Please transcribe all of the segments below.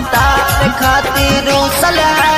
भातार खातिर रूसल है।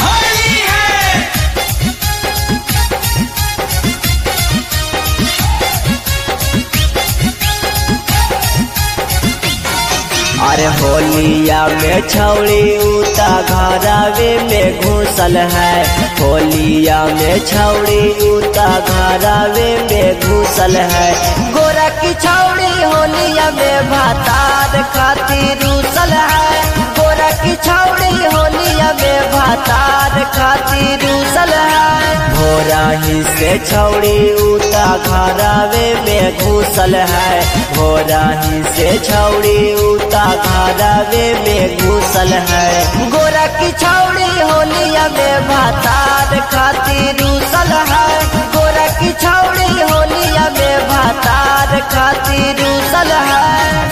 अरे होलिया में छौड़ी उता घरावे में घुसल है। होलिया में छौड़ी उता घरावे में घुसल है। गोरा की छौड़ी होलिया में भातार खातिर रूसल है। गोरा की छौड़ी होलिया में भातार खातिर रूसल है। भोरा ही से छौड़ी उता घरावे में घुसल है। भोरा ही से छौड़ी उता घरावे में घुसल है। गोरा की छौड़ी होलिया में भातार खातिर रूसल है। गोरा की छौड़ी होलिया में भातार खातिर रूसल है।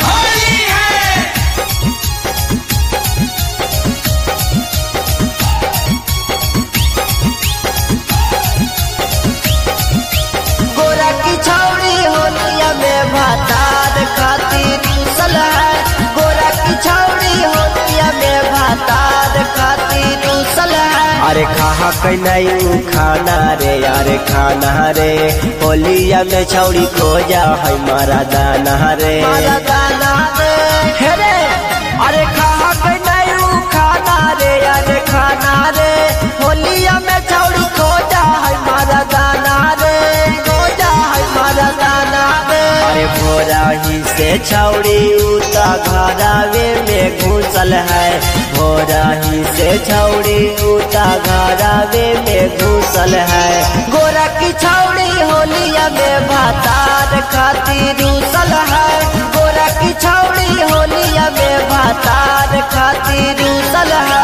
गोरा की छौड़ी होलिया में भातार खातिर रूसल है। गोरा की छौड़ी होलिया में भातार खातिर रूसल है। अरे कहा कहीं खाना रे, अरे खाना रे। होलिया में छौड़ी खोजा है मारा दाना रे, मारा दाना रे। हेरे अरे कहा कहीं खाना रे, अरे खाना रे। होलिया में छौड़ी खोजा है मारा दाना रे, खोजा है मारा दाना रे। अरे भोरा ही से छौड़ी उता घरावे में घुसल है। भोरा ही से छौड़ी उता घरावे में घुसल है। गोरा की छौड़ी होलिया में भातार खातिर रूसल है। गोरा की छौड़ी होलिया में भातार खातिर रूसल है।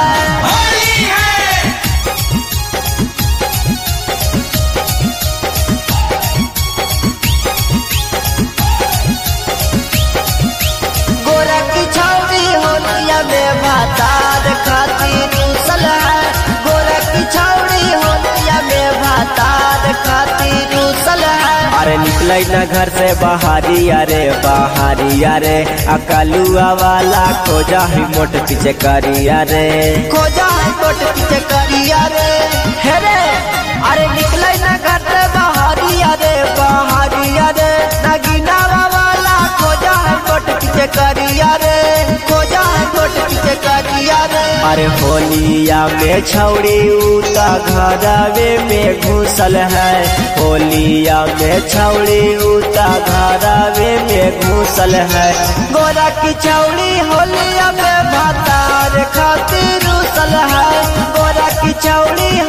गोरा की छौड़ी होलिया में भातार खातिर रूसल है। गोरा की छौड़ी होलिया में भातार खातिर रूसल है। अरे निकलै न घर से बाहरी, अरे बाहरी। अरे अकलुआ वाला खोजा है मोट पीछे करिया रे, खोजा है मोट पीछे करिया रे। हेरे अरे निकलै न घर से बाहरी, अरे बाहरी। अरे नगीना वाला खोजा है मोट पीछे करिया रे, खोजा है मोट पीछे करिया रे। अरे होलिया में छौड़ी उता घरावे में घुसल है। होलिया में छौड़ी उता घरावे में घुसल है। गोरा की छौड़ी होलिया में भातार खातिर रूसल है। गोरा की छौड़ी